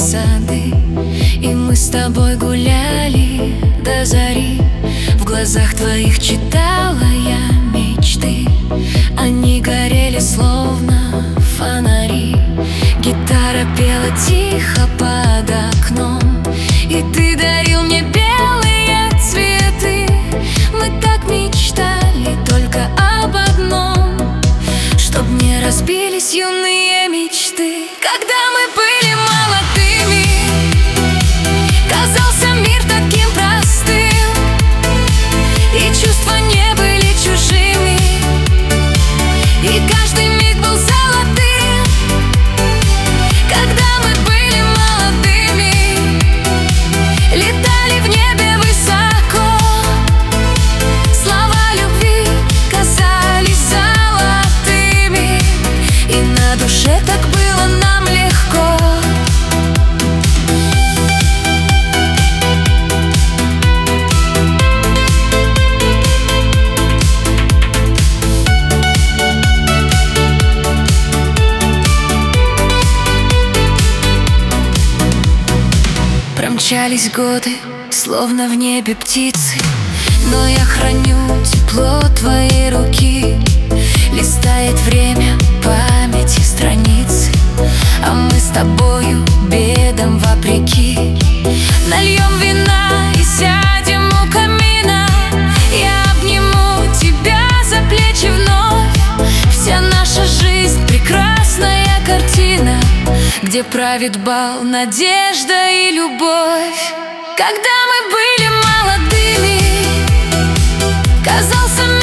сады, и мы с тобой гуляли до зари. В глазах твоих читала я мечты, они горели словно фонари. Гитара пела тихо под окном, и ты дарил мне белые цветы. Мы так мечтали только об одном, чтоб не разбились юные мечты. Когда мы были молодыми, казался мир таким простым, и чувства не были чужими, и каждый миг был золотым. Когда мы были молодыми, летали в небе высоко, слова любви казались золотыми, и на душе так было нам легко. Промчались годы, словно в небе птицы, но я храню тепло твоей руки. Листает время памяти страницы, а мы с тобою бедам вопреки. Нальем вина и сядем у камина, я обниму тебя за плечи вновь. Вся наша жизнь — прекрасная картина, где правит бал надежда и любовь. Когда мы были молодыми, казался